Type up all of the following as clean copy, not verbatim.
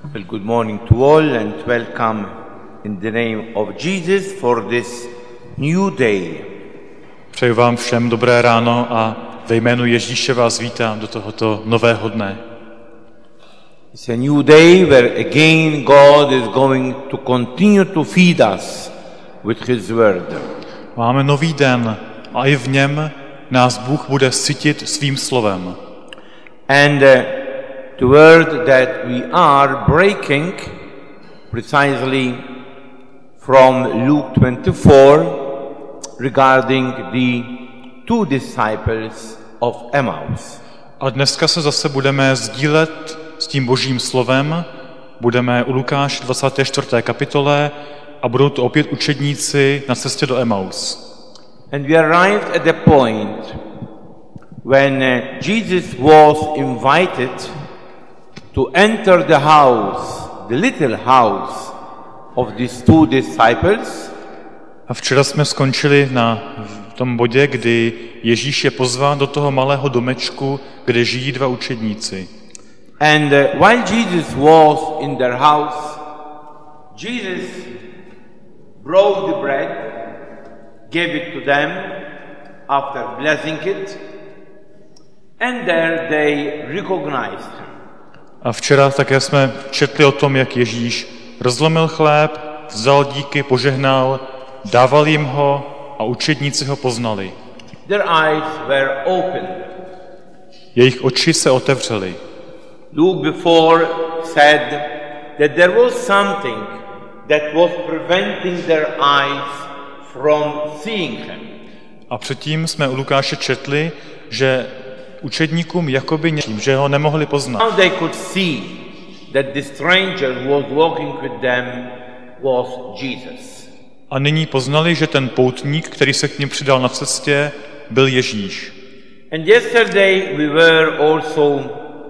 Well, good morning to all and welcome in the name of Jesus for this new day. Přeju vám všem dobré ráno a ve jménu Ježíše vás vítám do tohoto nového dne. It's a new day where again God is going to continue to feed us with His word. Máme nový den a i v něm nás Bůh bude sytit svým slovem. And the word that we are breaking precisely from Luke 24 regarding the two disciples of Emmaus. A dneska se zase budeme sdílet s tím Božím slovem. Budeme u Lukáše 24. kapitole a budou to opět učedníci na cestě do Emaus. And we arrived at the point when Jesus was invited to enter the house, the little house of these two disciples. A včera jsme skončili na tom bodě, kdy Ježíš je pozván do toho malého domečku, kde žijí dva učedníci. And while Jesus was in their house, Jesus broke the bread, gave it to them after blessing it, and there they recognized him. A včera také jsme četli o tom, jak Ježíš rozlomil chléb, vzal díky, požehnal, dával jim ho a učedníci ho poznali. Their eyes were opened. Jejich oči se otevřely. Luke before said that there was something that was preventing their eyes from seeing him. A předtím jsme u Lukáše četli, že učedníkům jakoby že ho nemohli poznat. Now they could see that the stranger who was walking with them was Jesus. A nyní poznali, že ten poutník, který se k nim přidal na cestě, byl Ježíš. And yesterday we were also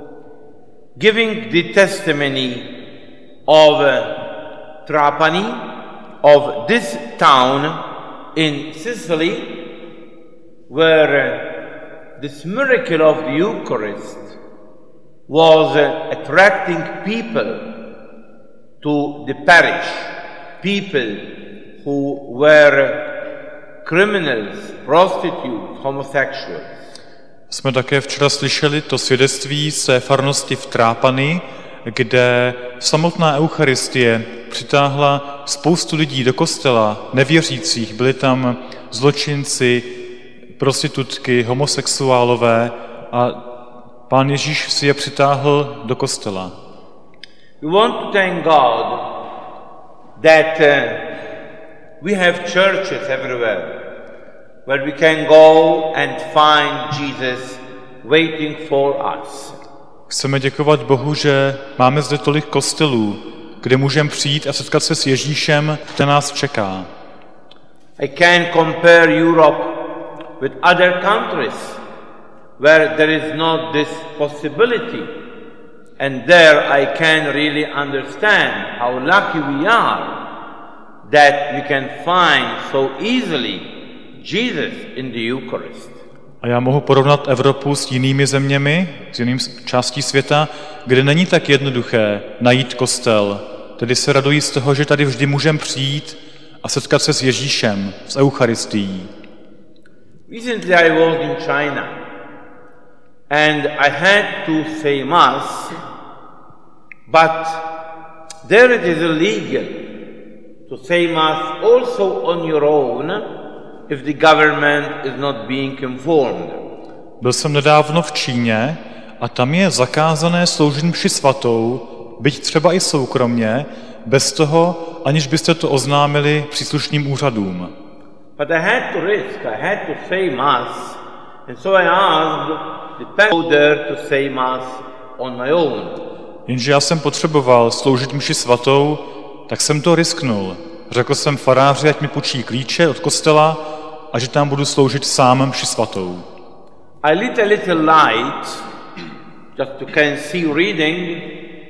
giving the testimony of Trapani, of this town in Sicily, where this miracle of the Eucharist was attracting people to the parish, people who were criminals, prostitutes, homosexuals. Jsme také včera slyšeli to svědectví z té farnosti v Trápani, kde samotná Eucharistie přitáhla spoustu lidí do kostela, nevěřících. Byli tam zločinci, prostitutky, homosexuálové a Pán Ježíš si je přitáhl do kostela. We want to thank God that we have churches everywhere where we can go and find Jesus waiting for us. Chceme děkovat Bohu, že máme zde tolik kostelů, kde můžeme přijít a setkat se s Ježíšem, který nás čeká. I can compare Europe with other countries where there is not this possibility. And there I can really understand how lucky we are that we can find so easily Jesus in the Eucharist. A já mohu porovnat Evropu s jinými zeměmi, s jiným částí světa, kde není tak jednoduché najít kostel. Tedy se radují z toho, že tady vždy můžeme přijít a setkat se s Ježíšem, s Eucharistií. Recently I was in China and I had to say Mass, but there it is illegal to say Mass also on your own if the government is not being informed. Byl jsem nedávno v Číně a tam je zakázané sloužit mši svatou, byť třeba i soukromně, bez toho, aniž byste to oznámili příslušným úřadům. But I had to risk, I had to say Mass, and so I asked the pastor to say Mass on my own. Jenže já jsem potřeboval sloužit mši svatou, tak jsem to risknul. Řekl jsem faráři, ať mi půjčí klíče od kostela a že tam budu sloužit sám mši svatou. I lit a little light, just to can see reading,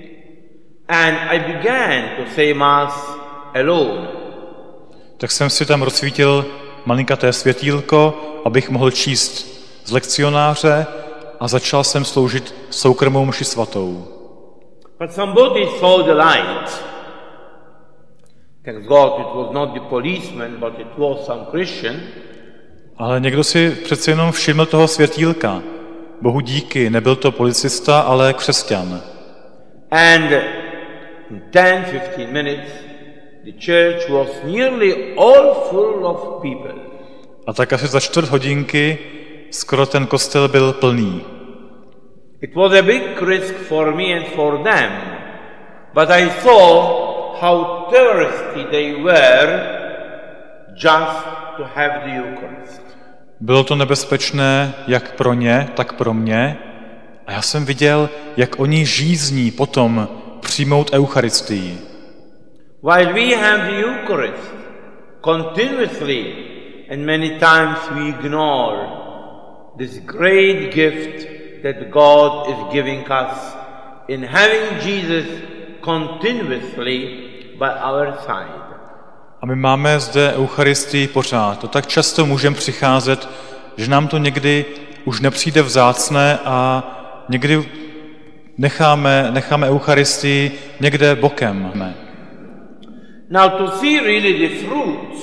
and I began to say Mass alone. Tak jsem si tam rozsvítil malinkaté světýlko, abych mohl číst z lekcionáře a začal jsem sloužit soukromou mši svatou. But somebody saw the light. Thank God it was not the policeman, but it was some Christian. Ale někdo si přece jenom všiml toho světýlka. Bohu díky, nebyl to policista, ale křesťan. And in 10-15 minutes the church was nearly all full of people. A tak asi za 4 hodinky skoro ten kostel byl plný. It was a big risk for me and for them, but I saw how thirsty they were just to have the Eucharist. Bylo to nebezpečné jak pro ně, tak pro mě. A já jsem viděl, jak oni žízní potom přijmout Eucharistii. While we have the Eucharist continuously, and many times we ignore this great gift that God is giving us in having Jesus continuously by our side. A my máme zde Eucharistii pořád. To tak často můžeme přicházet, že nám to někdy už nepřijde vzácné a někdy necháme Eucharistii někde bokem. Now to see really the fruits,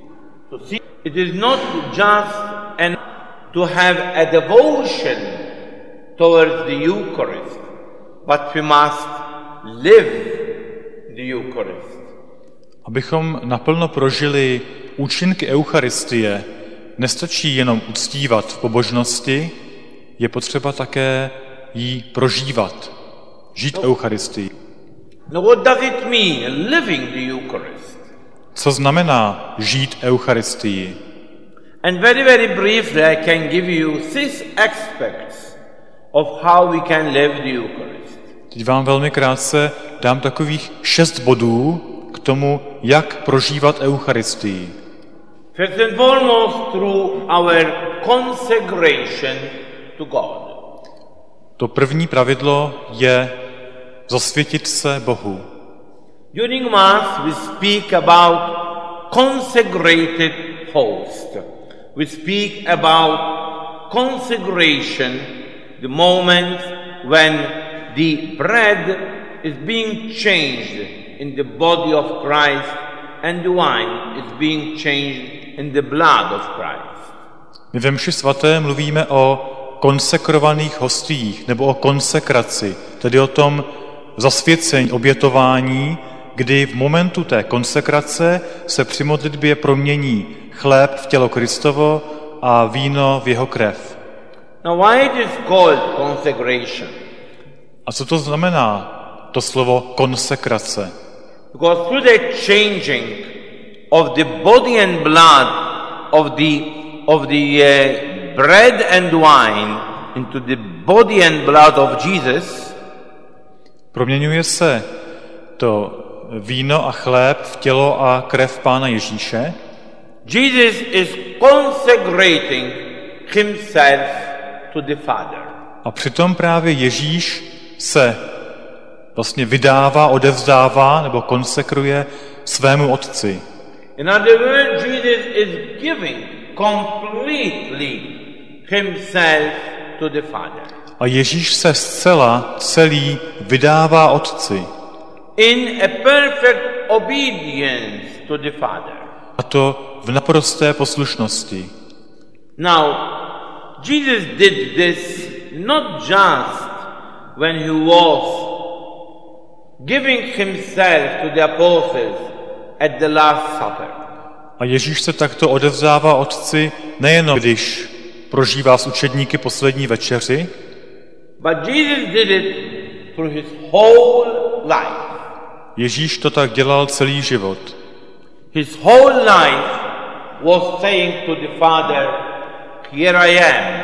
it is not just to have a devotion towards the Eucharist, but we must live the Eucharist. Abychom naplno prožili účinky Eucharistie, nestačí jenom uctívat v pobožnosti, je potřeba také ji prožívat, žít Eucharistii. Now what does it mean, living the Eucharist? Co znamená žít Eucharistii? And very, very briefly I can give you 6 aspects of how we can live the Eucharist. Teď vám velmi krátce dám takových 6 bodů k tomu, jak prožívat Eucharistii. First and foremost through our consecration to God. To první pravidlo je zasvětit se Bohu. During Mass we speak about consecrated host. We speak about consecration, the moment when the bread is being changed in the body of Christ and the wine is being changed in the blood of Christ. My ve mši svaté mluvíme o konsekrovaných hostích nebo o konsekraci, tedy o tom zasvěcení, obětování, kdy v momentu té konsekrace se při modlitbě promění chléb v tělo Kristovo a víno v jeho krev. Now why it is called consecration? A co to znamená, to slovo konsekrace? Because through the changing of the body and blood of the bread and wine into the body and blood of Jesus, proměňuje se to víno a chléb v tělo a krev Pána Ježíše. Jesus is consecrating himself to the Father. A přitom právě Ježíš se vlastně vydává, odevzdává nebo konsekruje svému Otci. In other words, Jesus is giving completely himself to the Father. A Ježíš se zcela celý vydává Otci. In a perfect obedience to the Father. A to v naprosté poslušnosti. Now, Jesus did this not just when he was giving himself to the apostles at the Last Supper. A Ježíš se takto odevzdává Otci nejenom když prožívá s učedníky poslední večeři, but Jesus did it through his whole life. Ježíš to tak dělal celý život. His whole life was saying to the Father, here I am.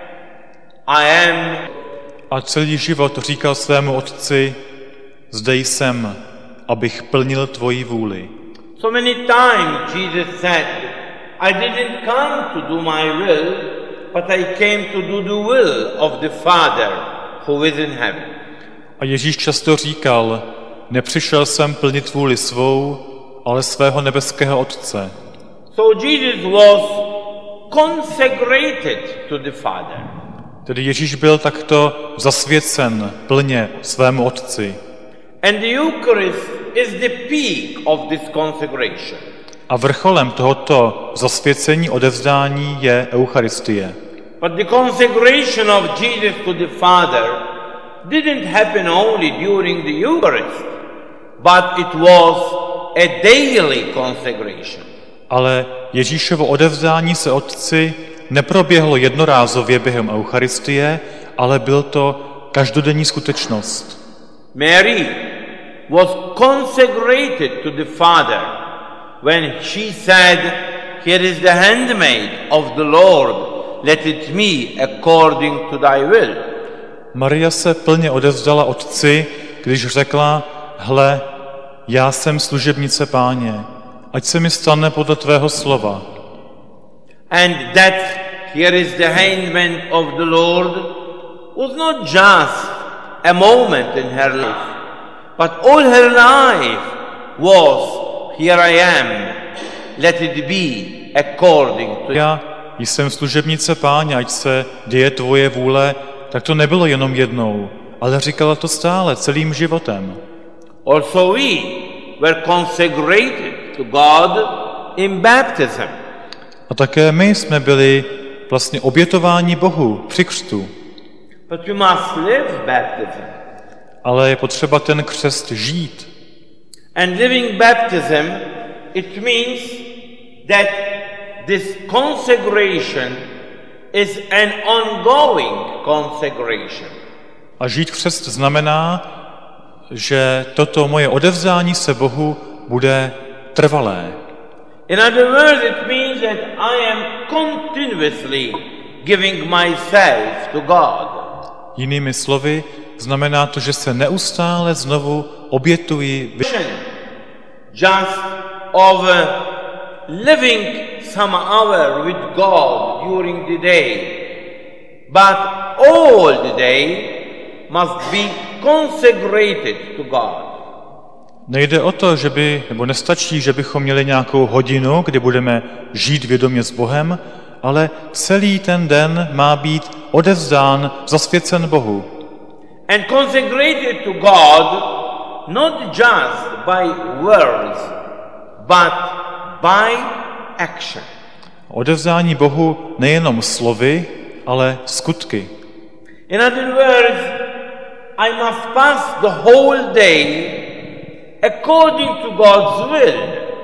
A celý život říkal svému Otci, zde jsem, abych plnil tvoji vůli. So many times Jesus said, I didn't come to do my will, but I came to do the will of the Father who is in heaven. A Ježíš často říkal, nepřišel jsem plnit vůli svou, ale svého nebeského Otce. So Jesus was consecrated to the Father. Tedy Ježíš byl takto zasvěcen plně svému Otci. And the Eucharist is the peak of this consecration. A vrcholem tohoto zasvěcení, odevzdání je Eucharistie. But the consecration of Jesus to the Father didn't happen only during the Eucharist, but it was a daily consecration. Ale Ježíšovo odevzdání se Otci neproběhlo jednorázově během Eucharistie, ale byl to každodenní skutečnost. Mary was consecrated to the Father when she said, "Here is the handmaid of the Lord, let it be according to thy will." Maria se plně odevzdala Otci, když řekla, hle, já jsem služebnice Páně, ať se mi stane podle tvého slova. And that here is the handmaid of the Lord was not just a moment in her life, but all her life was, here I am, let it be according to... Já jsem služebnice Páně, ať se děje tvoje vůle, tak to nebylo jenom jednou, ale říkala to stále, celým životem. Also we were consecrated to God in baptism. A také my jsme byli vlastně obětováni Bohu při křtu. But we must live baptism. Ale je potřeba ten křest žít. And living baptism, it means that this consecration is an ongoing consecration. A žít křest znamená, že toto moje odevzdání se Bohu bude trvalé. In other words, it means that I am continuously giving myself to God. Jinými slovy, znamená to, že se neustále znovu obětuji. Just of living some hour with God during the day, but all the day must be consecrated to God. Nejde o to, nebo nestačí, že bychom měli nějakou hodinu, kdy budeme žít vědomě s Bohem, ale celý ten den má být odevzdán, zasvěcen Bohu. And consecrated to God not just by words, but by action. Odevzdání Bohu nejenom slovy, ale skutky. In other words, I must pass the whole day according to God's will.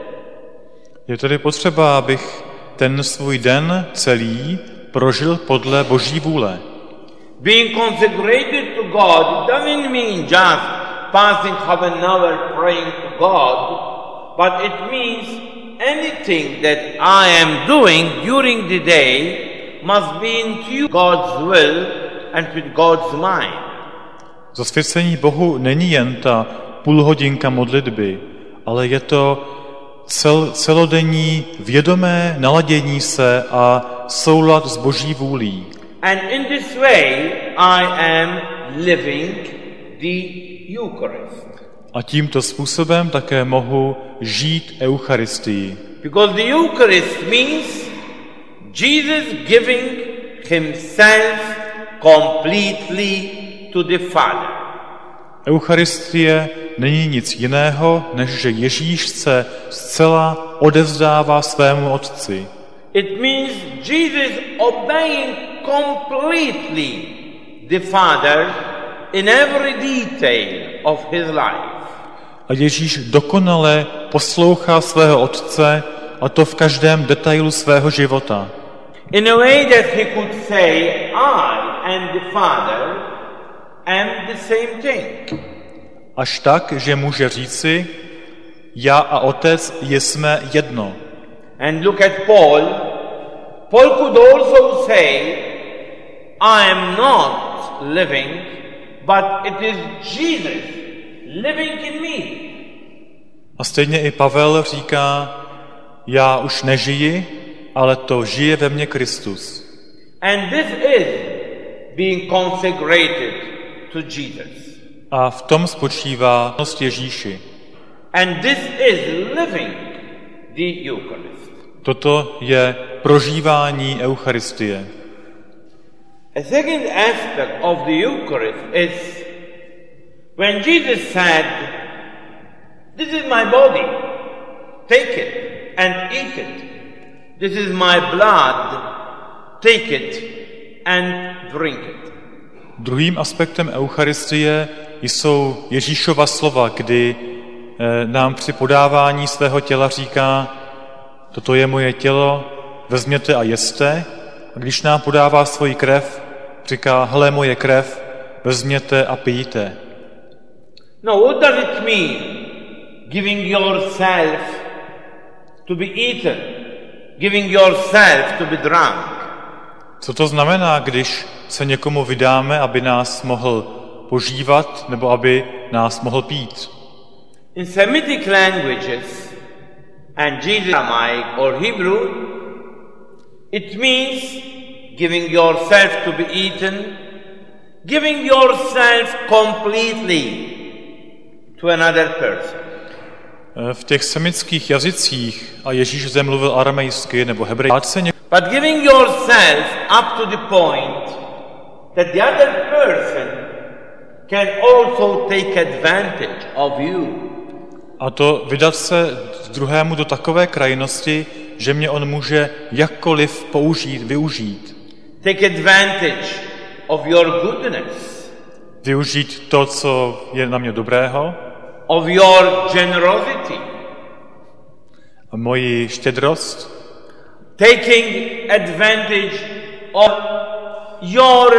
Je tedy potřeba, abych ten svůj den celý prožil podle Boží vůle. Being consecrated to God doesn't mean just passing half an hour praying to God, but it means anything that I am doing during the day must be in tune with God's will and with God's mind. Zasvěcení Bohu není jen ta půlhodinka modlitby, ale je to celodenní vědomé naladění se a soulad s Boží vůlí. And in this way I am living the Eucharist. A tímto způsobem také mohu žít Eucharistii. Because the Eucharist means Jesus giving himself completely to the Father. Eucharistie není nic jiného, než že Ježíš se zcela odevzdává svému Otci. It means Jesus obeying completely the Father in every detail of his life. A Ježíš dokonale poslouchá svého Otce, a to v každém detailu svého života. In a way that he could say, I and the Father am the same thing. Až tak, že může říci, já a Otec jsme jedno. And look at Paul. Paul could also say, I am not living, but it is Jesus living in me. A stejně i Pavel říká, já už nežiji, ale to žije ve mně Kristus. And this is being consecrated to Jesus. A v tom spočívá milost Ježíši. And this is living the Eucharist. Toto je prožívání Eucharistie. A second aspect of the Eucharist is When Jesus said, "This is my body, take it and eat it. This is my blood, take it and drink it." Druhým aspektem Eucharistie jsou Ježíšova slova, kdy nám při podávání svého těla říká: toto je moje tělo, vezměte a jeste. A když nám podává svoji krev, říká: hele, moje krev, vezměte a pijte. Now, what does it mean, giving yourself to be eaten, giving yourself to be drunk? Co to znamená, když se někomu vydáme, aby nás mohl požívat nebo aby nás mohl pít? In Semitic languages, and Jesus Aramaic or Hebrew, it means giving yourself to be eaten, giving yourself completely to another person. V těch semitských jazycích, a Ježíš zde mluvil aramejsky nebo hebrejsky, but giving yourself up to the point that the other person can also take advantage of you. A to vydat se druhému do takové krajnosti, že mě on může jakkoliv využít. Take advantage of your goodness. Využít to, co je na mě dobrého. Of your generosity. A moji štědrost. Taking advantage of your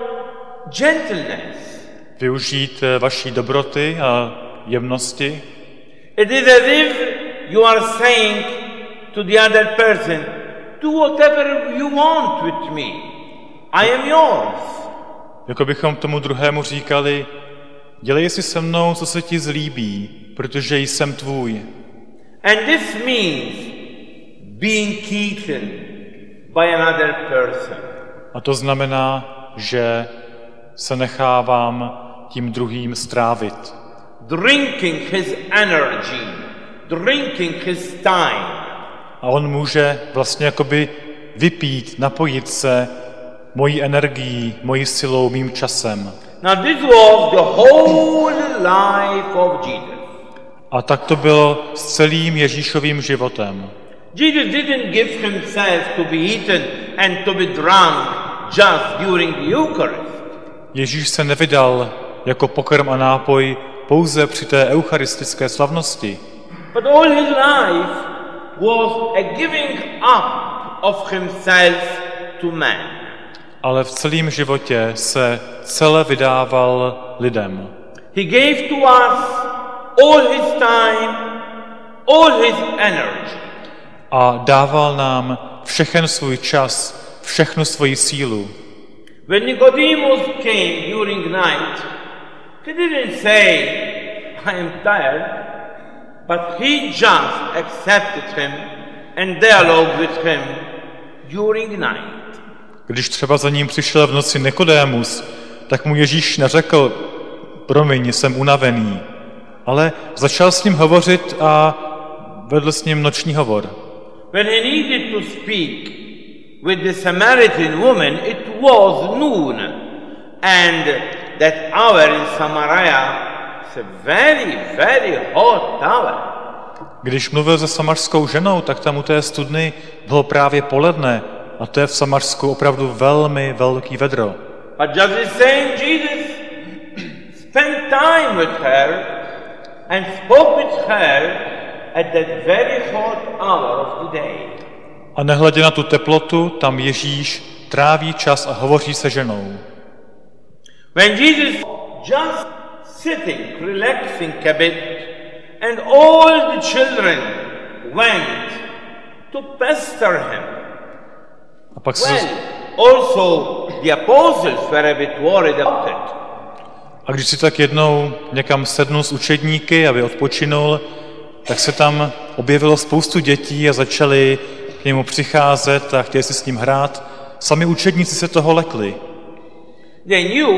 gentleness. Využít vaší dobroty a jemnosti. It is as if you are saying to the other person, do whatever you want with me. I am yours. Jako bychom tomu druhému říkali: dělej si se mnou, co se ti zlíbí, protože jsem tvůj. And this means being eaten by another person. A to znamená, že se nechávám tím druhým strávit. Drinking his energy, drinking his time. A on může vlastně jakoby vypít, napojit se mojí energií, mojí silou, mým časem. Now this was the whole life of Jesus. A tak to bylo s celým Ježíšovým životem. Jesus didn't give himself to be eaten and to be drunk just during the Eucharist. Ježíš se nevydal jako pokrm a nápoj pouze při té eucharistické slavnosti. But all his life was a giving up of himself to man. Ale v celém životě se celé vydával lidem. He gave to us all his time, all his energy. A dával nám všechen svůj čas, všechnu svoji sílu. When Nicodemus came during night, he didn't say, I am tired, but he just accepted him and dialogued with him during night. Když třeba za ním přišel v noci Nikodémus, tak mu Ježíš neřekl: promiň, jsem unavený, ale začal s ním hovořit a vedl s ním noční hovor. When he needed to speak with the Samaritan woman, it was noon, and that hour in Samaria is a very, very hot hour. Když mluvil se samařskou ženou, tak tam u té studny bylo právě poledne a to je v Samařsku opravdu velmi velký vedro. But just the same, Jesus spent time with her and spoke with her at that very hot hour of the day. A nehledě na tu teplotu, tam Ježíš tráví čas a hovoří se ženou. When Jesus just sitting, relaxing a bit, and all the children went to pester him. A pak also the apostles were a bit worried about it. A když si tak jednou někam sednul s učedníky, aby odpočinul, tak se tam objevilo spoustu dětí a začali k němu přicházet a chtěli si s ním hrát. Sami učedníci se toho lekli. They knew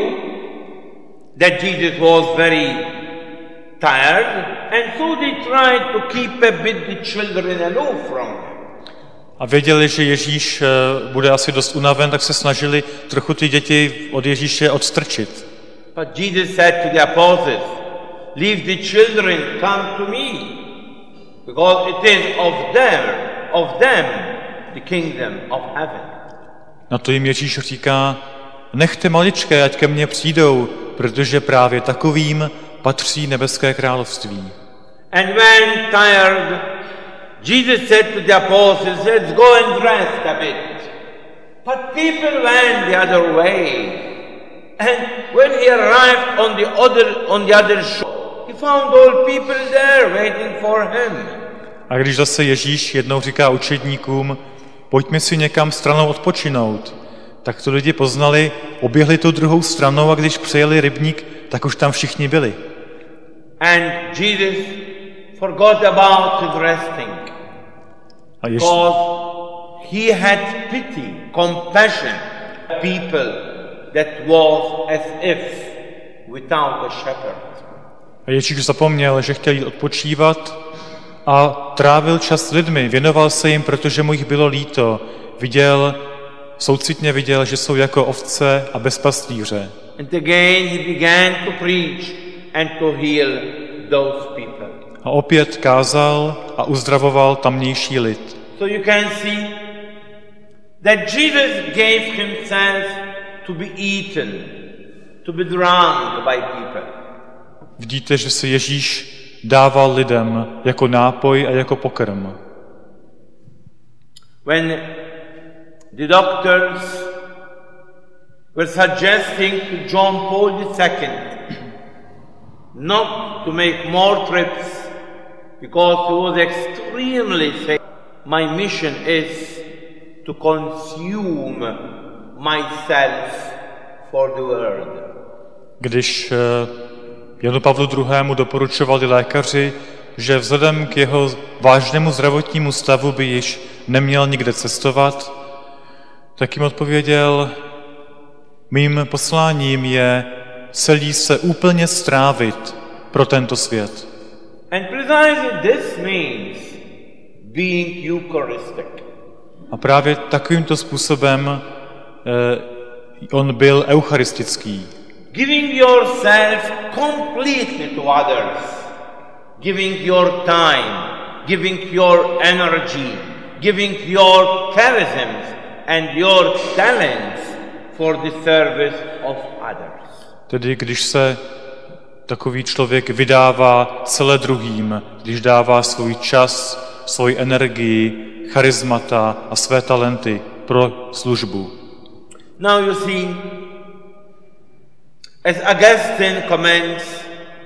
that Jesus was very tired, and so they tried to keep a bit the children aloof from him. A věděli, že Ježíš bude asi dost unaven, tak se snažili trochu ty děti od Ježíše odstrčit. But Jesus said to the apostles, leave the children, come to me, because it is of them, the kingdom of heaven. Na to jim Ježíš říká, nechte maličké, ať ke mně přijdou, protože právě takovým patří nebeské království. And when tired, Jesus said to the apostles, let's go and rest a bit. But people went the other way. And when he arrived on the other shore, he found all people there waiting for him. A když zase Ježíš jednou říká učedníkům, pojďme si někam stranou odpočinout, tak to lidi poznali, oběhli tu druhou stranu a když přejeli rybník, tak už tam všichni byli. And Jesus forgot about his resting. Because he had pity, compassion, people that was as if without a shepherd. A Ježíš zapomněl, že chtěl jít odpočívat a trávil čas s lidmi, věnoval se jim, protože mu jich bylo líto. Soucitně viděl, že jsou jako ovce a bez pastýře. And again he began to preach and to heal those people. A opět kázal a uzdravoval tamnější lid. So you can see that Jesus gave himself to be eaten, to be drunk by people. Vidíte, že se Ježíš dával lidem jako nápoj a jako pokrm. When the doctors were suggesting to John Paul II not to make more trips because he was extremely sick, my mission is to consume myself for the world. Když Janu Pavlu II. Doporučovali lékaři, že vzhledem k jeho vážnému zdravotnímu stavu by již neměl nikde cestovat, tak jim odpověděl, mým posláním je celý se úplně strávit pro tento svět. And precisely this means being Eucharistic. A právě takovýmto způsobem on byl eucharistický. Giving yourself completely to others, giving your time, giving your energy, giving your charisms and your talents for the service of others. Tedy když se takový člověk vydává celé druhým, když dává svůj čas, svoji energii, charismata a své talenty pro službu. Now you see, as Augustine comments,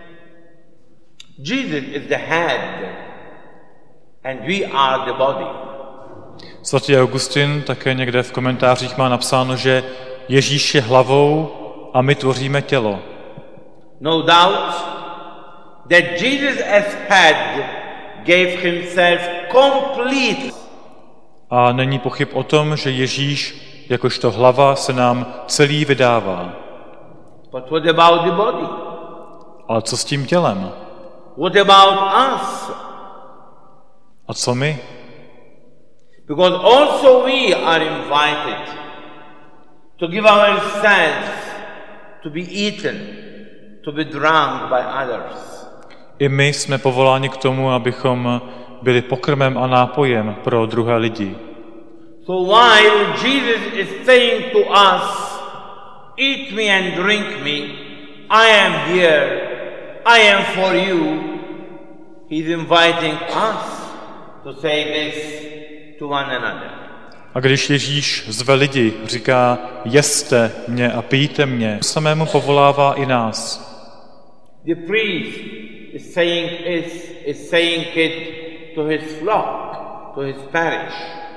Jesus is the head and we are the body. Svatý Augustin také někde v komentářích má napsáno, že Ježíš je hlavou a my tvoříme tělo. No doubt that Jesus as head gave himself complete. A není pochyb o tom, že Ježíš jakožto hlava se nám celý vydává. But what about the body? Ale co s tím tělem? What about us? A co my? Because also we are invited to give ourselves to be eaten, to be drunk by others. I my jsme povoláni k tomu, abychom byli pokrmem a nápojem pro druhé lidi. So while Jesus is saying to us, eat me and drink me, I am here, I am for you, he's inviting us to say this to one another. A když Ježíš zve lidi, říká, jeste mě a pijte mě, samému povolává i nás. The priest is saying it to his flock, to his parish.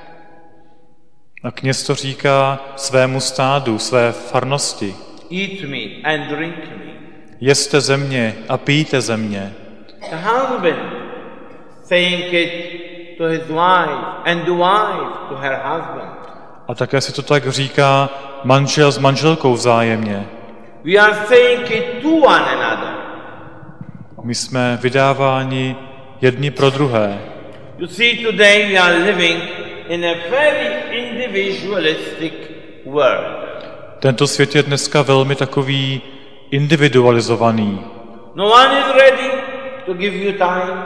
A kněz to říká svému stádu, své farnosti. Eat me and drink me. Jeste ze mě a pijte ze mě. The husband saying it to his wife and the wife to her husband. A také si to tak říká manžel s manželkou vzájemně. We are saying it to one another. My jsme vydáváni jedni pro druhé. You see, today we are living in a very individualistic world. Tento svět je dneska velmi takový individualizovaný. No one is ready to give you time.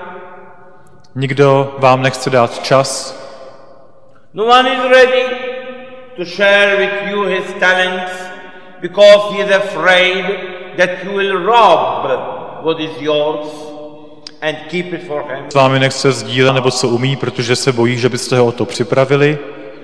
Nikdo vám nechce dát čas. No one is ready to share with you his talents because he is afraid that you will rob what is yours and keep it for him. S vámi nechce sdílet, nebo co umí, protože se bojí, že byste ho o to připravili.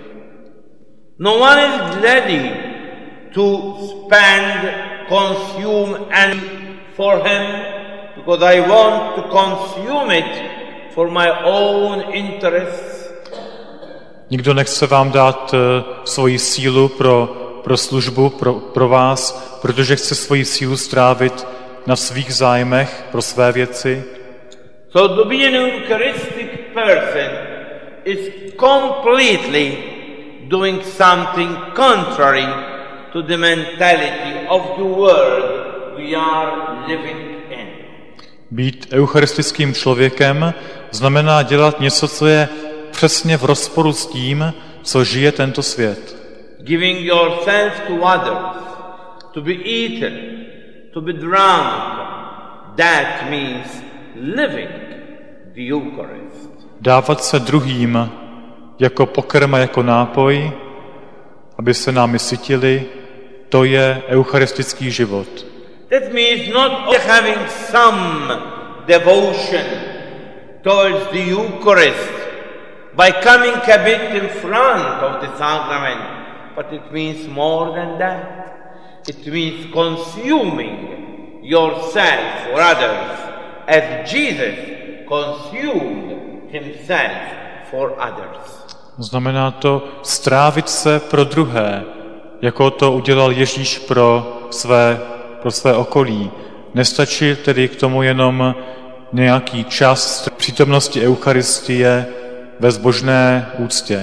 No one is ready to spend, consume and for him because I want to consume it for my own interests. Nikdo nechce vám dát svoji sílu pro službu, pro vás, protože chce svoji sílu strávit na svých zájmech, pro své věci. So to be an Eucharistic person is completely doing something contrary to the mentality of the world we are living in. Být eucharistickým člověkem znamená dělat něco, co je přesně v rozporu s tím, co žije tento svět. Giving yourself to others, to be eaten, to be drunk, that means living the Eucharist. Dávat se druhým jako pokrm a jako nápoj, aby se námi sytili, to je eucharistický život. That means not only having some devotion towards the Eucharist by coming a bit in front of the sacrament, but it means more than that. It means consuming yourself for others as Jesus consumed himself for others. Znamená to strávit se pro druhé, jako to udělal Ježíš pro své okolí. Nestačí tedy k tomu jenom nějaký čas přítomnosti Eucharistie ve zbožné úctě.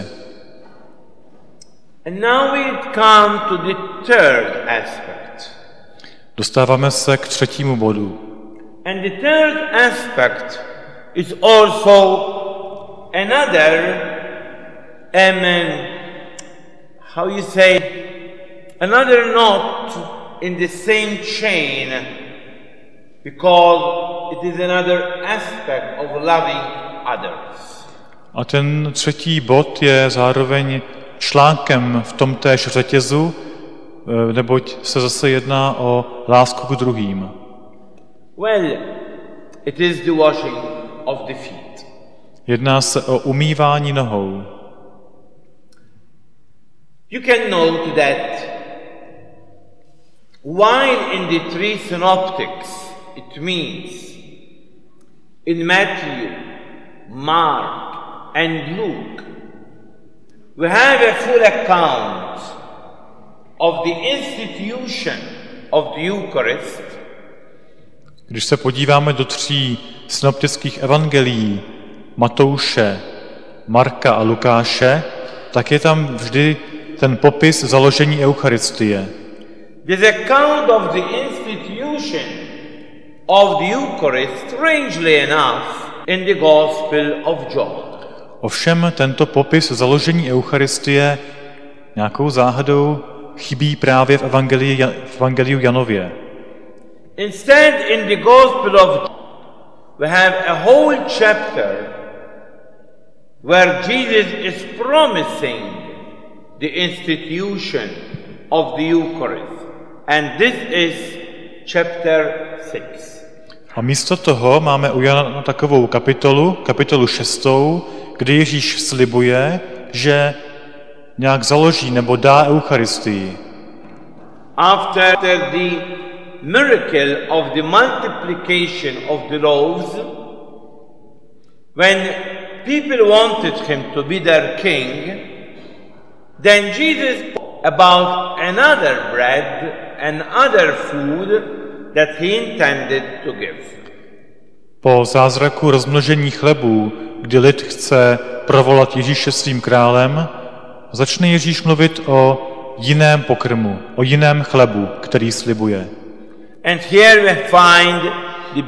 And now we come to the third aspect. Dostáváme se k třetímu bodu. And the third aspect is also another, how you say, another knot in the same chain, because it is another aspect of loving others. A ten třetí bod je zároveň článkem v tom též řetězu, neboť se zase jedná o lásku k druhým. Well, it is the washing of the feet. Jedná se o umývání nohou. You can note that while in the three synoptics it means in Matthew, Mark and Luke we have a full account of the institution of the Eucharist. Když se podíváme do tří synoptických evangelií, Matouše, Marka a Lukáše, tak je tam vždy ten popis založení Eucharistie. This account of the institution of the Eucharist, strangely enough, in the Gospel of John. Ovšem tento popis založení Eucharistie nějakou záhadou chybí právě v evangeliu Janově. Instead, in the Gospel of John, we have a whole chapter where Jesus is promising the institution of the Eucharist. And this is chapter 6. A místo toho máme u Jana takovou kapitolu 6, kdy Ježíš slibuje, že nějak založí nebo dá Eucharistii. After the miracle of the multiplication of the loaves, when people wanted him to be their king, then Jesus spoke about another bread and other food that he intended to give. Po zázraku rozmnožení chlebů, kdy lid chce provolat Ježíše svým králem, začne Ježíš mluvit o jiném pokrmu, o jiném chlebu, který slibuje. And here we find the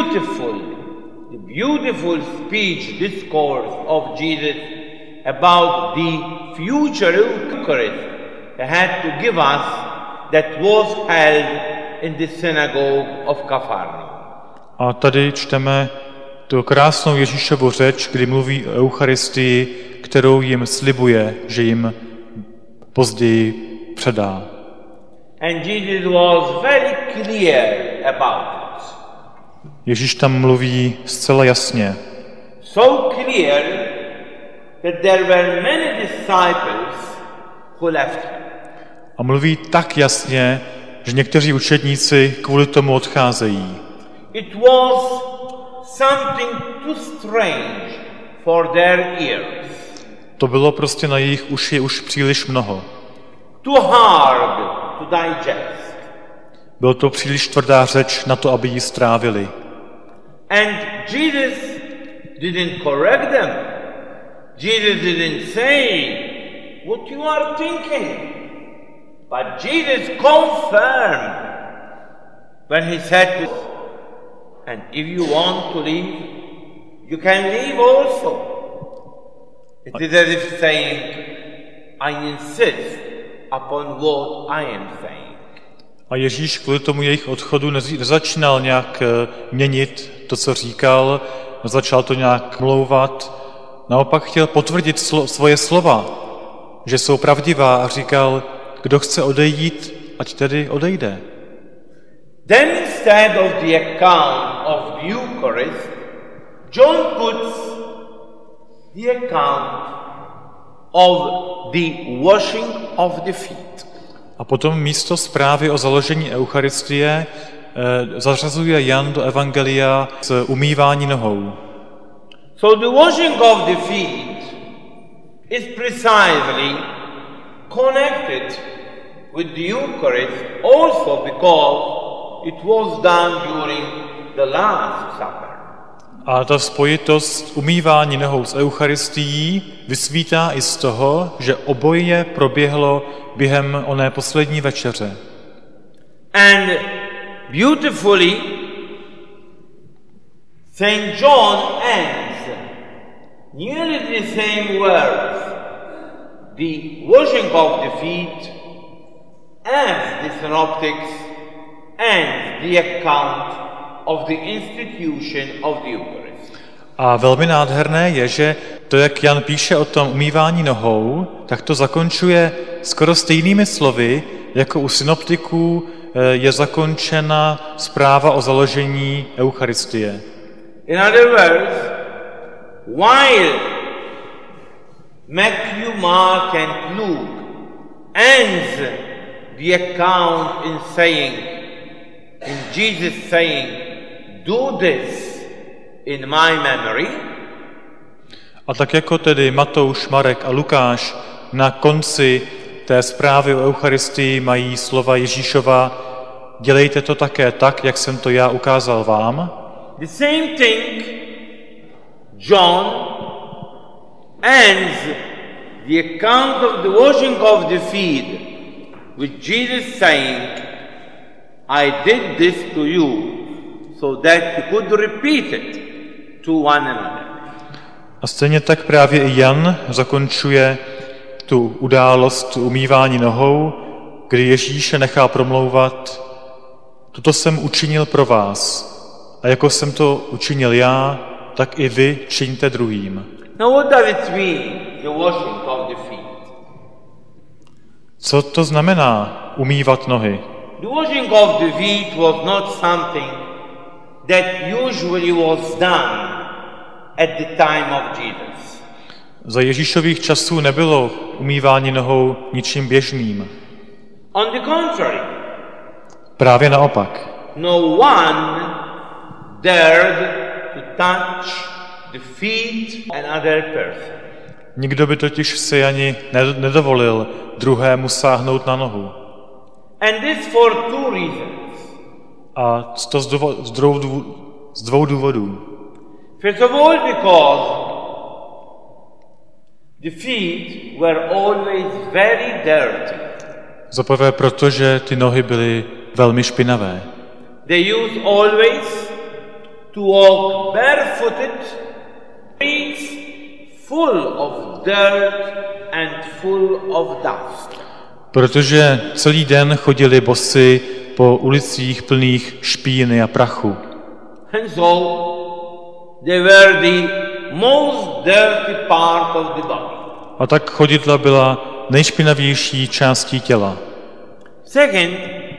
beautiful speech, discourse of Jesus about the future Eucharist he had to give us, that was held in the synagogue of Capernaum. A tady čteme tu krásnou Ježíšovu řeč, kdy mluví o Eucharistii, kterou jim slibuje, že jim později předá. And Jesus was very clear about it. Ježíš tam mluví zcela jasně. So clear that there were many disciples who left him. A mluví tak jasně, že někteří učedníci kvůli tomu odcházejí. It was something too strange for their ears. To bylo prostě na jejich uši už příliš mnoho. Too hard to digest. Bylo to příliš tvrdá řeč na to, aby ji strávili. And Jesus didn't correct them. Jesus didn't say what you are thinking. But Jesus confirmed when he said to us, and if you want to leave, you can leave also. It is as if saying, I insist upon what I am saying. A Ježíš kvůli tomu jejich odchodu nezačínal nějak měnit to, co říkal, nezačal to nějak mlouvat. Naopak chtěl potvrdit svoje slova, že jsou pravdivá a říkal, kdo chce odejít, ať tedy odejde. Then instead of the account of the Eucharist, John puts the account of the washing of the feet. A potom místo zprávy o založení Eucharistie zařazuje Jan do evangelia s umývání nohou. So the washing of the feet is precisely connected with the Eucharist also because it was done during the Last Supper. A ta spojitost umývání nohou s Eucharistií vysvítá i z toho, že oboje proběhlo během oné poslední večeře. And beautifully, St. John ends nearly the same words, the washing of the feet, as the synoptics and the account of the institution of the Eucharist. A velmi nádherné je, že to, jak Jan píše o tom umývání nohou, tak to zakončuje skoro stejnými slovy, jako u synoptiků je zakončena zpráva o založení Eucharistie. In other words, while Matthew, Mark and Luke ends the account in saying, in Jesus saying, do this in my memory. A tak jako tedy Matouš, Marek a Lukáš na konci té zprávy o Eucharistii mají slova Ježíšova, dělejte to také tak, jak jsem to já ukázal vám. The same thing, John ends the account of the washing of the feet with Jesus saying, I did this to you so that you could repeat it to one another. A stejně tak právě i Jan zakončuje tu událost umývání nohou, kdy Ježíše nechá promlouvat, toto jsem učinil pro vás a jako jsem to učinil já, tak i vy čiňte druhým. Now what does it mean, the washing of the feet? Co to znamená umývat nohy? The washing of the feet was not something that usually was done at the time of Jesus. Za Ježíšových časů nebylo umývání nohou ničím běžným. On the contrary, Právě naopak. no one dared to touch the feet of another person. Nikdo by totiž si ani nedovolil druhému sáhnout na nohu. And this for two reasons. A to z dvou důvodů. First of all, because the feet were always very dirty. Za prvé proto, že ty nohy byly velmi špinavé. They used always to walk barefooted, streets full of dirt and full of dust. Protože celý den chodili bosy po ulicích plných špíny a prachu. And so they were the most dirty part of the body. A tak chodidla byla nejšpinavější částí těla. Second,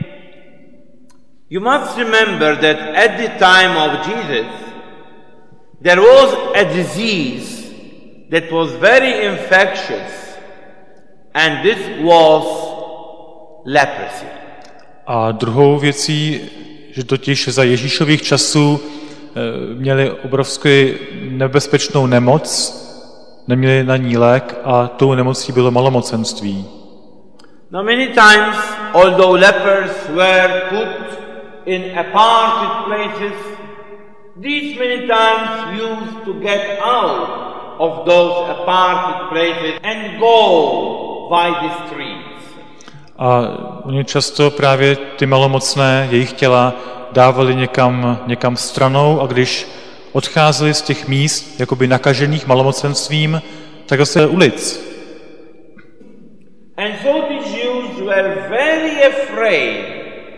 you must remember that at the time of Jesus, there was a disease that was very infectious, and this was leprosy. A druhou věcí, že totiž za Ježíšových časů měli obrovsky nebezpečnou nemoc, neměli na ní lék a tou nemocí bylo malomocenství. Now many times, although lepers were put in aparted places, these many times used to get out of those aparted places and go by the streets. A oni často právě ty malomocné, jejich těla dávali někam stranou a když odcházeli z těch míst, jakoby nakažených malomocenstvím, tak zase ulic. And so the Jews were very afraid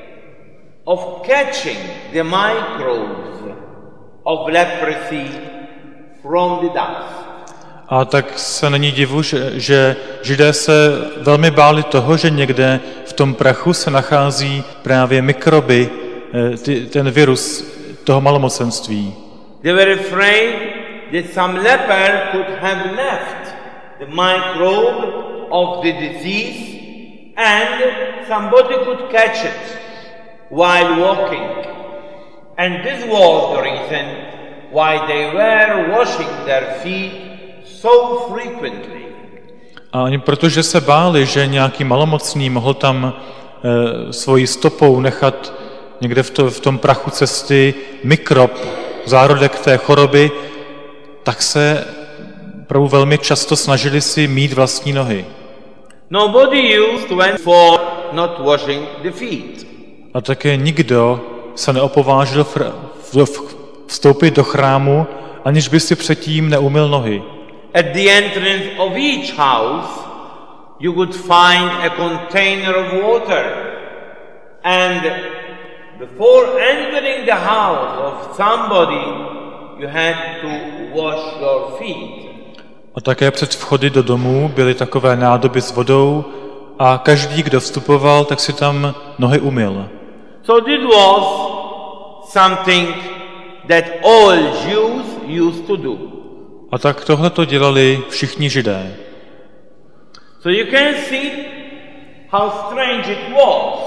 of catching the microbes of leprosy from the dust. A tak se není divu, že Židé se velmi báli toho, že někde v tom prachu se nachází právě mikroby, ten virus toho malomocenství. They were afraid that some leper could have left the microbe of the disease and somebody could catch it while walking. And this was the reason why they were washing their feet so frequently. A oni protože se báli, že nějaký malomocný mohl tam svojí stopou nechat někde v tom prachu cesty mikrob, zárodek té choroby, tak se opravdu velmi často snažili si mít vlastní nohy. Nobody used went for not washing the feet. A také nikdo se neopovážil vstoupit do chrámu, aniž by si předtím neumyl nohy. At the entrance of each house, you would find a container of water. And before entering the house of somebody, you had to wash your feet. A také před vchody do domů byly takové nádoby s vodou a každý, kdo vstupoval, tak si tam nohy umyl. So this was something that all Jews used to do. A tak tohle to dělali všichni Židé. So you can see how strange it was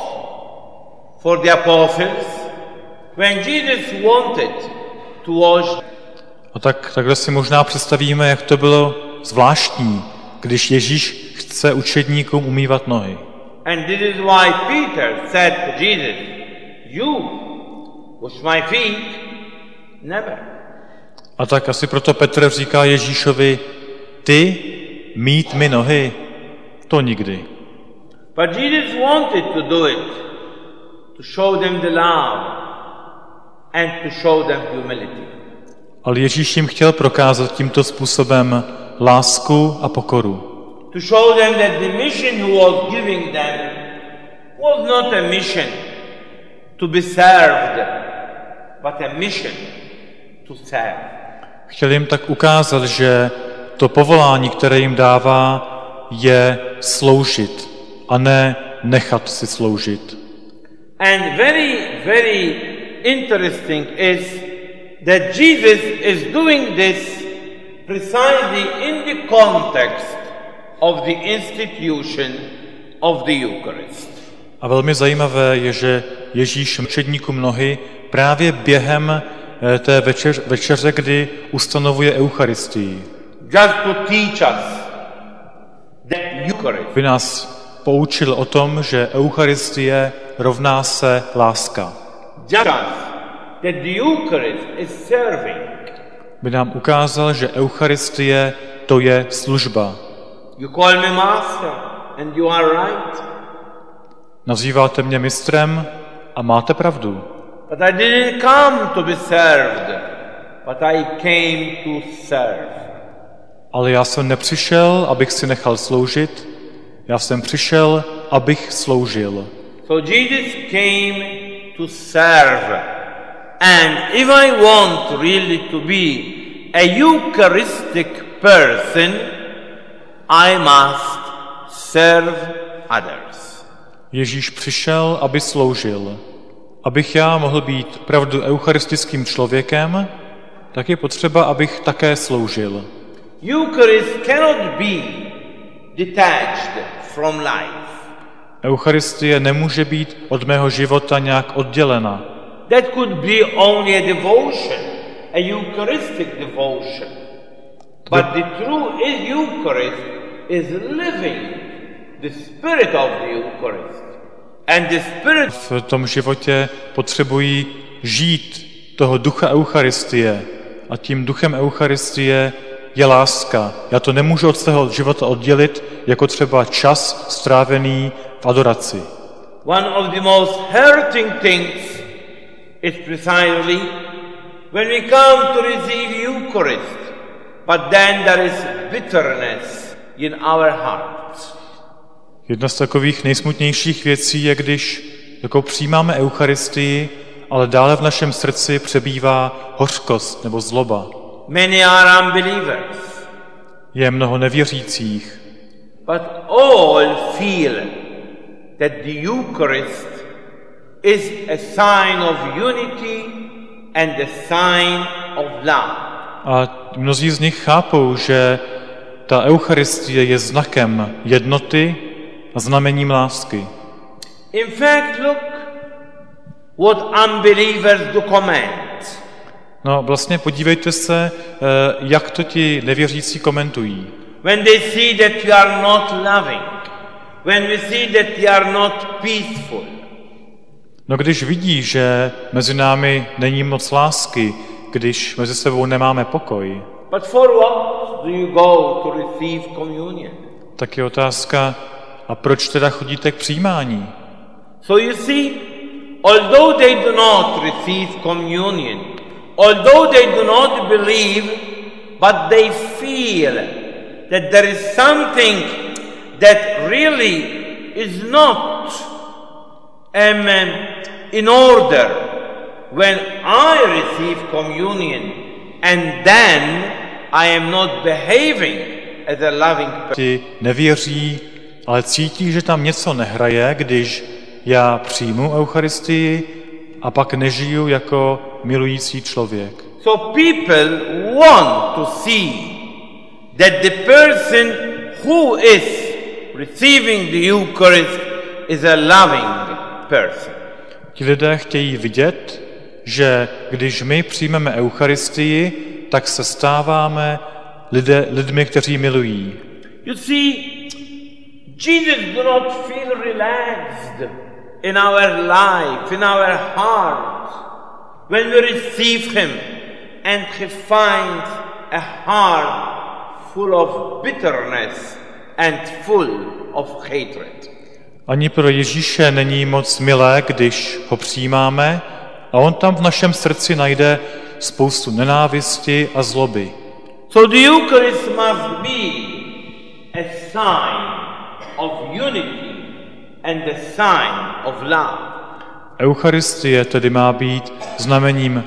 for the apostles when Jesus wanted to wash. A takhle si možná představíme, jak to bylo zvláštní, když Ježíš chce učedníkům umývat nohy. And this is why Peter said to Jesus, "You wash my feet?" Never. A tak asi proto Petr říká Ježíšovi, ty mít mi nohy, to nikdy. But Jesus wanted to do it, to show them the love and to show them humility. Ale Ježíš jim chtěl prokázat tímto způsobem lásku a pokoru. To show them that the mission he was giving them was not a mission to be served, but a mission to serve. Chtěl jim tak ukázat, že to povolání, které jim dává, je sloužit a ne nechat si sloužit. And very, very interesting is that Jesus is doing this precisely in the context of the institution of the Eucharist. A velmi zajímavé je, že Ježíš učedníkům nohy právě během té večeře, kdy ustanovuje Eucharistii. Just to teach us that Eucharist By nás poučil o tom, že Eucharistie rovná se láska. just that the Eucharist is serving. By nám ukázal, že Eucharistie to je služba. You call me master and you are right. Nazýváte mě mistrem a máte pravdu. But I didn't come to be served, but I came to serve. Ale já jsem nepřišel, abych si nechal sloužit, já jsem přišel, abych sloužil. So Jesus came to serve. And if I want really to be a Eucharistic person, I must serve others. Ježíš přišel, aby sloužil. Abych já mohl být opravdu eucharistickým člověkem, tak je potřeba, abych také sloužil. Eucharist cannot be detached from life. Eucharistie nemůže být od mého života nějak oddělena. That could be only a devotion, a Eucharistic devotion. But the true Eucharist is living the spirit of the Eucharist. And the spirit v tom životě potřebují žít toho ducha Eucharistie. A tím duchem Eucharistie je láska. Já to nemůžu od svého života oddělit, jako třeba čas strávený v adoraci. One of the most hurting things is precisely when we come to receive Eucharist, but then there is bitterness in our hearts. Jedna z takových nejsmutnějších věcí je, když jako přijímáme Eucharistii, ale dále v našem srdci přebývá hořkost nebo zloba. Many are unbelievers. Je mnoho nevěřících. But all feel that the Eucharist is a sign of unity and a sign of love. A mnozí z nich chápou, že ta Eucharistie je znakem jednoty a znamením lásky. In fact, look what unbelievers do comment. No vlastně podívejte se, jak to ti nevěřící komentují. When they see that you are not loving, when we see that you are not peaceful. No když vidí, že mezi námi není moc lásky, když mezi sebou nemáme pokoj, But for what do you go to receive communion? tak je otázka, a proč teda chodíte k přijímání? So you see, although they do not receive communion, although they do not believe, but they feel that there is something that really is not in order when I receive communion and then I am not behaving as a loving person. Ti nevěří, ale cítí, že tam něco nehraje, když já přijmu Eucharistii a pak nežiju jako milující člověk. So people want to see that the person who is receiving the Eucharist is a loving person. Ti lidé chtějí vidět, že když my přijmeme Eucharistii, tak se stáváme lidmi, kteří milují. You see, Jesus do not feel relaxed in our life, in our heart, when we receive him and he finds a heart full of bitterness and full of hatred. Ani pro Ježíše není moc milé, když ho přijímáme a on tam v našem srdci najde spoustu nenávisti a zloby. So the Eucharist must be a sign of unity and a sign of love. Eucharistie tedy má být znamením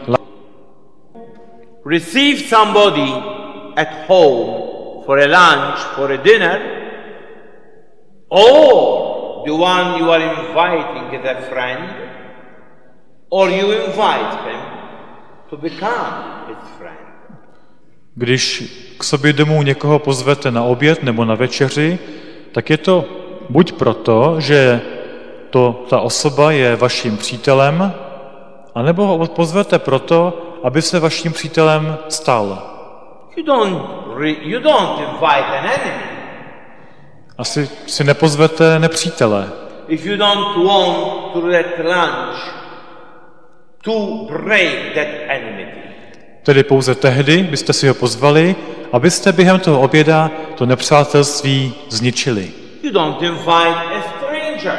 Receive somebody at home for a lunch, for a dinner, or the one you are inviting as a friend, or you invite him to become his friend. Když k sobě domů někoho pozvete na oběd nebo na večeři, tak je to buď proto, že ta osoba je vaším přítelem, anebo ho pozvete proto, aby se vaším přítelem stal. You don't invite an enemy. Asi si nepozvete nepřítele. If you don't want to let lunch to break that enmity. Tedy pouze tehdy byste si ho pozvali, abyste během toho oběda to nepřátelství zničili. You don't invite a stranger.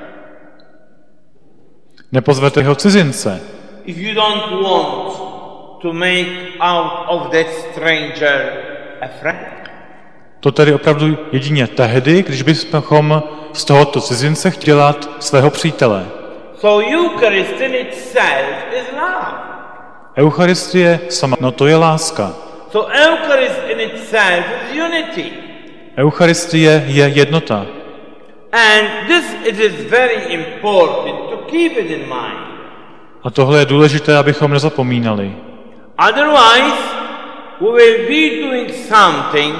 Nepozvete ho cizince. If you don't want to make out of that stranger a friend. To tedy opravdu jedině tehdy, když bychom z tohoto cizince chtěli dělat svého přítele. So Eucharist in itself is love. Eucharistie sama, no to je láska. So Eucharist in itself is unity. Eucharistie je jednota. And this it is very important to keep it in mind. A tohle je důležité, abychom nezapomínali. Otherwise, we will be doing something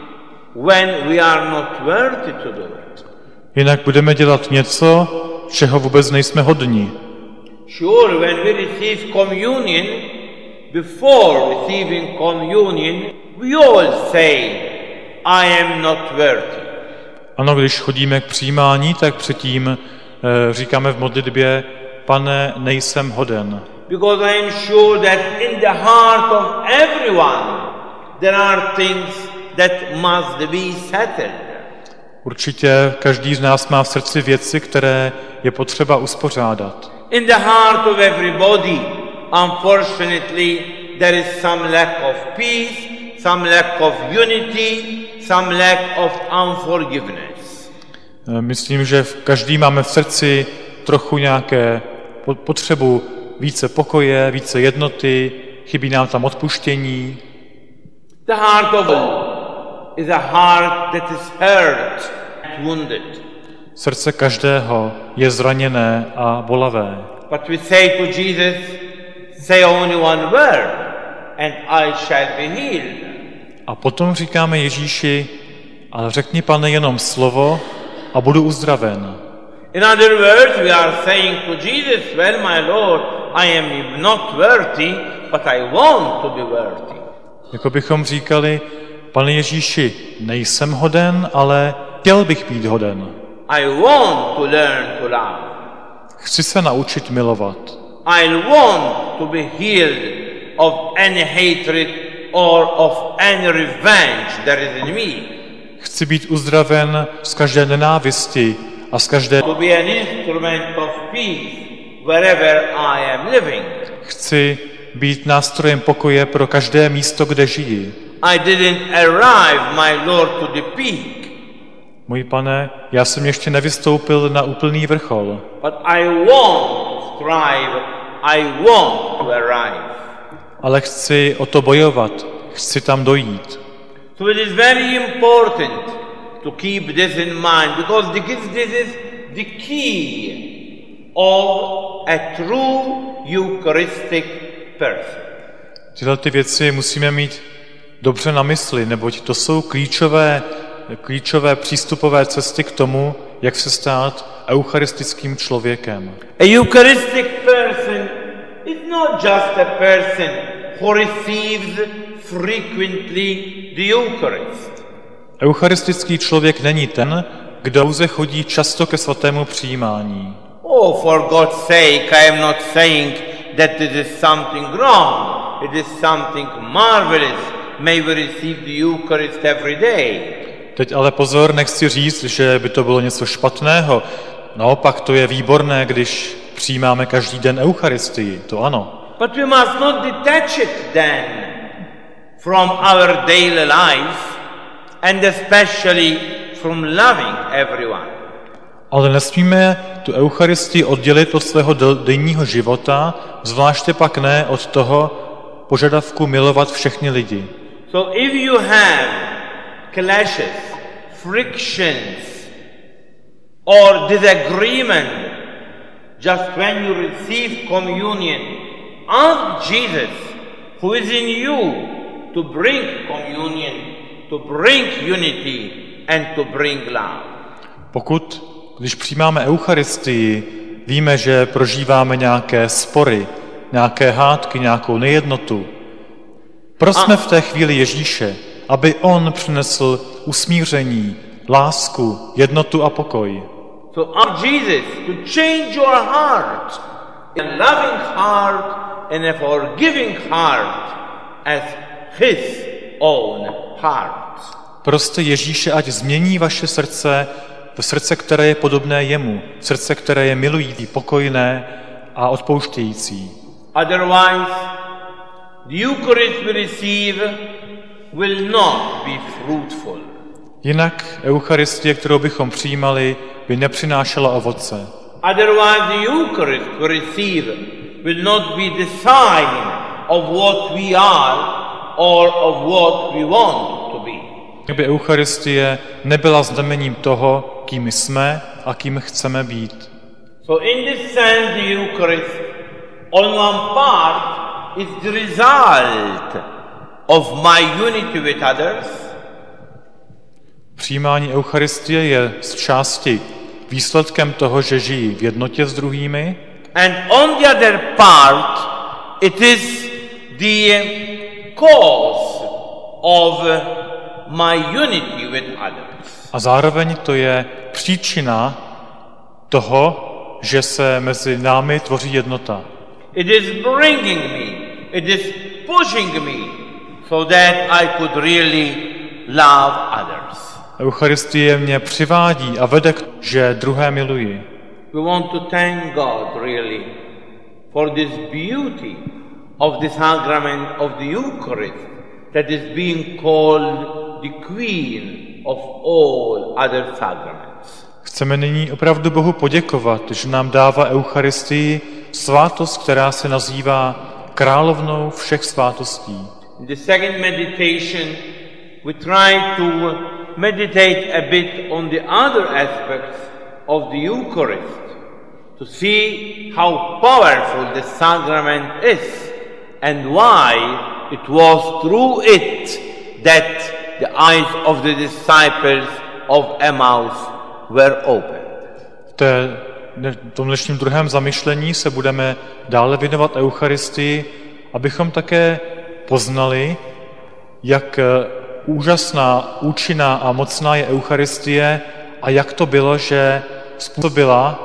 when we are not worthy to do it. Jinak budeme dělat něco, čeho vůbec nejsme hodní. Sure, when we receive communion, before receiving communion, we all say, I am not worthy. Ano, když chodíme k přijímání, tak předtím říkáme v modlitbě, Pane, nejsem hoden. Because I am sure that in the heart of everyone there are things that must be settled. Určitě každý z nás má v srdci věci, které je potřeba uspořádat. In the heart of everybody, unfortunately, there is some lack of peace, some lack of unity, some lack of unforgiveness. Myslím, že každý máme v srdci trochu nějaké potřebu více pokoje, více jednoty, chybí nám tam odpuštění. The heart of is a heart that is hurt, wounded. Srdce každého je zraněné a bolavé. But we say to Jesus, say only one word and I shall be healed. A potom říkáme Ježíši, ale řekni, Pane, jenom slovo a budu uzdraven. In other words, we are saying to Jesus, well, my Lord, I am not worthy, but I want to be worthy. Jako bychom říkali, Pane Ježíši, nejsem hoden, ale chtěl bych být hoden. I want to learn to love. Chci se naučit milovat. I want to be healed of any hatred or of any revenge there is in me. Chci být uzdraven z každé nenávisti a z každé... To be an instrument of peace wherever I am living. Chci být nástrojem pokoje pro každé místo, kde žiji. I didn't arrive, my Lord, to the peak. Můj Pane, já jsem ještě nevystoupil na úplný vrchol. But I want to strive, I want to arrive. Ale chci o to bojovat, chci tam dojít. So it is very important to keep this in mind, because this is the key of a true Eucharistic person. Tyhle ty věci musíme mít dobře na mysli, neboť to jsou klíčové přístupové cesty k tomu, jak se stát eucharistickým člověkem. A Eucharistic person is not just a person who receives frequently the Eucharist. Eucharistický člověk není ten, kdo pouze chodí často ke svatému přijímání. Oh, for God's sake, I am not saying that this is something wrong. It is something marvelous. May we receive the Eucharist every day. Teď ale pozor, nechci říct, že by to bylo něco špatného. Naopak to je výborné, když přijímáme každý den Eucharistii, to ano. But we must not detach it then from our daily life and especially from loving everyone. Ale nesmíme tu Eucharistii oddělit od svého denního života, zvláště pak ne od toho požadavku milovat všechny lidi. So if you have clashes, frictions, or disagreement just when you receive communion, ask Jesus, who is in you, to bring communion, to bring unity and to bring love. Když přijímáme Eucharistii, víme, že prožíváme nějaké spory, nějaké hádky, nějakou nejednotu. Prosme v té chvíli Ježíše, aby on přinesl usmíření, lásku, jednotu a pokoj. So ask Jesus to change your heart, a loving heart and a forgiving heart as his own heart. Proste Ježíše, ať změní vaše srdce v srdce, které je podobné jemu, srdce, které je milující, pokojné a odpouštějící. Otherwise, the Eucharist we receive will not be fruitful. Jinak Eucharistie, kterou bychom přijímali, by nepřinášela ovoce. Otherwise the Eucharist we receive will not be the sign of what we are or of what we want to be. Kdyby Eucharistie nebyla znamením toho, kým jsme a kým chceme být. So in this sense the Eucharist on one part is the result of my unity with others. Přijímání Eucharistie je z části výsledkem toho, že žijí v jednotě s druhými. And on the other part, it is the cause of my unity with others. A zároveň to je příčina toho, že se mezi námi tvoří jednota. It is bringing me, it is pushing me so that I could really love others. Eucharistie mě přivádí a vede k, že druhé miluji. We want to thank God really for this beauty of the sacrament of the Eucharist that is being called the queen of all other sacraments. Chceme nyní opravdu Bohu poděkovat, že nám dává Eucharistii svátost, která se nazývá královnou všech svátostí. In the second meditation we try to meditate a bit on the other aspects of the Eucharist to see how powerful the sacrament is and why it was through it that the eyes of the disciples of Emmaus were opened. V tom dnešním druhém zamyšlení se budeme dále věnovat Eucharistii, abychom také poznali, jak úžasná, účinná a mocná je Eucharistie a jak to bylo, že způsobila,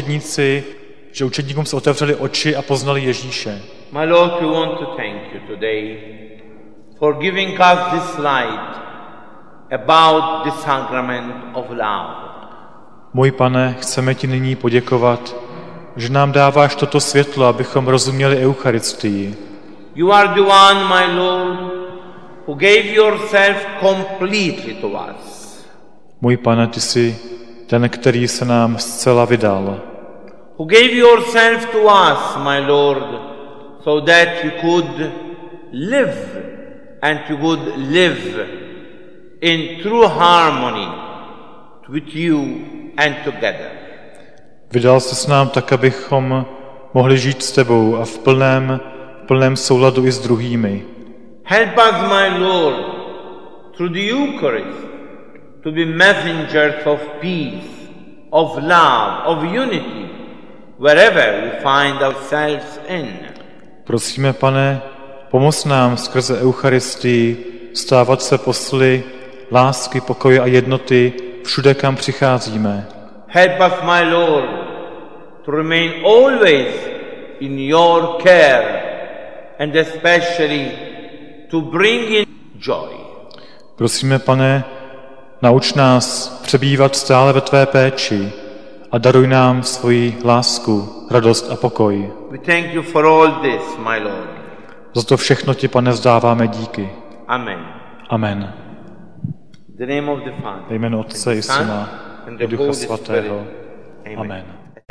že učedníkům se otevřely oči a poznali Ježíše. My Lord, we want to thank you today for giving us this light about the sacrament of love. Můj Pane, chceme ti nyní poděkovat, že nám dáváš toto světlo, abychom rozuměli Eucharistii. You are the one, my Lord, who gave yourself completely to us. Můj Pane, ty jsi ten, který se nám zcela vydal. Who gave yourself to us, my Lord, so that you could live and you could live in true harmony with you and together. Vydal ses nám tak, abychom mohli žít s tebou a v plném souladu i s druhými. Help us, my Lord, through the Eucharist, to be messengers of peace, of love, of unity, wherever we find ourselves in. Prosíme, Pane, pomoz nám skrze Eucharistii stávat se posly lásky, pokoje a jednoty všude, kam přicházíme. Help us, my Lord, to remain always in your care and especially to bring in joy. Prosíme, Pane, nauč nás přebývat stále ve tvé péči a daruj nám svoji lásku, radost a pokoj. We thank you for all this, my Lord. Za to všechno ti, Pane, vzdáváme díky. Amen. Amen. In the name of the Father, Ve jménu Otce i Syna and i the Ducha Holy Svatého. Spirit. Amen. Amen.